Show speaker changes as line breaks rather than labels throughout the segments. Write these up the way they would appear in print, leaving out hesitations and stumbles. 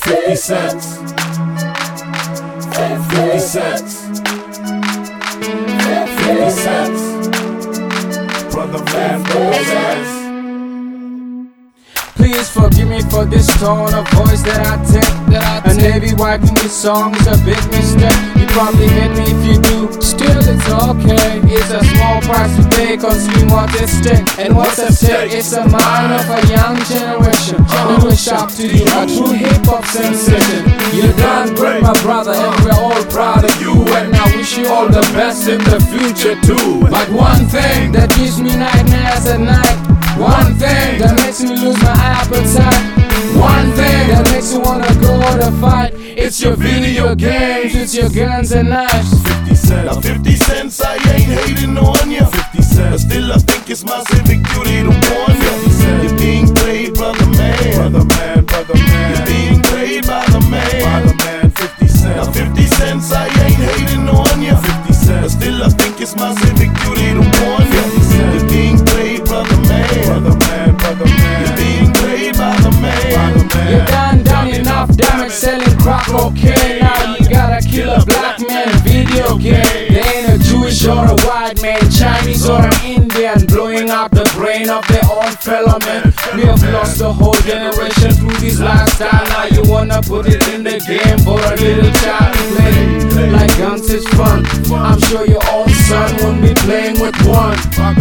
50 cents. 50 cents. 50 cents. Brother man, brother man.
Please forgive me for this tone of voice that I take. A navy wife in this song is a big mistake. You probably hate me if you do, still it's okay. It's a small price to pay considering what at stake. And what's at stake, it's the mind of a young generation. We wish up to you, a true hip-hop sensation. You done great, my brother, and we're all proud of you. And I wish you all the best in the future too. But one thing that gives me nightmares at night, one thing that makes me lose my appetite, one thing that makes you wanna go to fight, it's your video games, it's your guns and knives.
50 cents.
Now 50 cents, I ain't hating on ya.
50 cents.
But still I think it's my civic duty to warn ya.
50 cents.
You're being played, brother man.
Brother man, brother man.
You're being played by the man.
Brother man, 50 cents.
Now 50 cents, I ain't hating on ya.
50 cents.
But still I think it's my civic duty to warn ya.
50 cents.
You're being played, brother man.
Brother man, brother man.
You're being played by the man.
Brother man.
You done enough damage selling crack cocaine. Now you gotta kill a black man video game. There ain't a Jewish or a white man, Chinese or an Indian, blowing up the brain of their own fellow man. We have lost the whole generation through this lifestyle. Now you wanna put it in the game for a little child to play. Like guns is fun, I'm sure your own son won't be playing with one.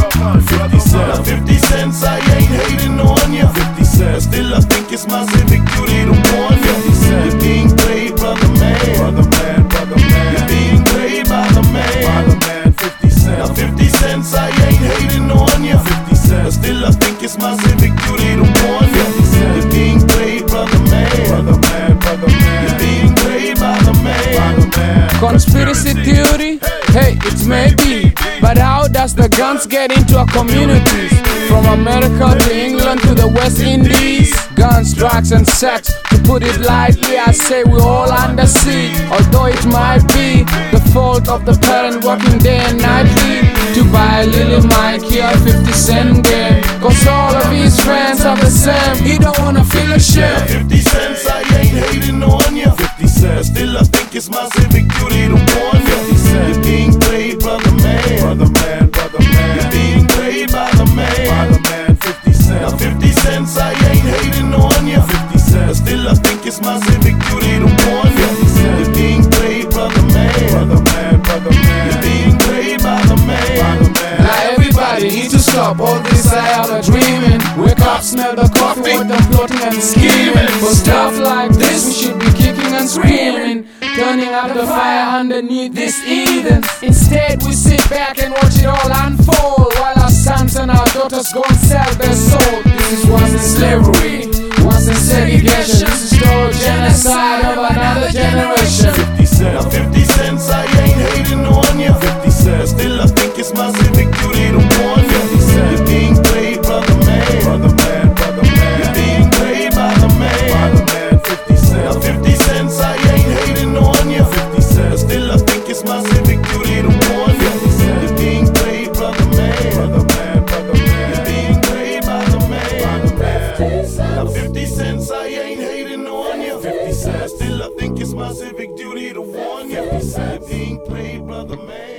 50 cents.
Now 50 cents, I ain't hating on ya.
50 cents.
Still I think it's my civic duty to warn ya.
50 cents.
You're being played, brother man.
Brother man, brother man.
You're being played by the man.
Brother man, 50
Now
cents.
50 cents, I ain't hating on ya.
50 cents.
Still I think it's my civic duty to warn ya.
50 cents.
You're being played, brother man.
Brother man, brother man.
You're being played by the man.
Brother man.
Conspiracy theory? Hey, it's maybe. But how does the guns get into our communities? From America to England to the West Indies. Guns, drugs and sex. To put it lightly, I say we're all under siege. Although it might be the fault of the parent working day and nightly to buy a little Mikey a 50 cent game. Cause all of his friends are the same. He don't wanna feel ashamed.
50 cents, I ain't hating on ya.
50 cents.
Still I think it's my civic duty to warn ya.
50 cents.
You're being played, brother man.
Brother man, brother
You're
man.
being played by the man.
Brother man, 50
Now
cents.
50 cents, I ain't hating on ya.
50 cents.
Still I think it's my civic duty to warn ya.
50 cents.
You're being played, brother man.
Brother man, brother
You're
man.
being played by the man.
Brother man.
Now everybody needs to stop all this idle dreaming. Wake up, smell the coffee, with them plotting and scheming. For stuff like this, we should be kicking and screaming, turning up the fire underneath this Eden. Instead, we sit back and watch it all unfold, while our sons and our daughters go and sell their soul. This is what's in slavery, what's in segregation. This is the genocide of another generation.
50
Now
cents.
50 cents, I ain't hating on ya.
50 cents.
Still I think it's my civic duty to warn ya.
50 cents.
You're being played, brother man.
Brother man, brother
You're
man.
being played by the man.
Brother man, 50
Now
cents.
50 cents, I ain't hating on ya.
50 cents.
Still I think it's my civic duty to warn ya.
50 cents.
You're being played, brother man.
Brother man, brother
You're
man.
being played by the man.
Brother man.
Now 50 cents, I ain't hating on ya.
50 cents.
Still I think it's my civic duty to warn ya.
50 cents.
You're being played, brother man.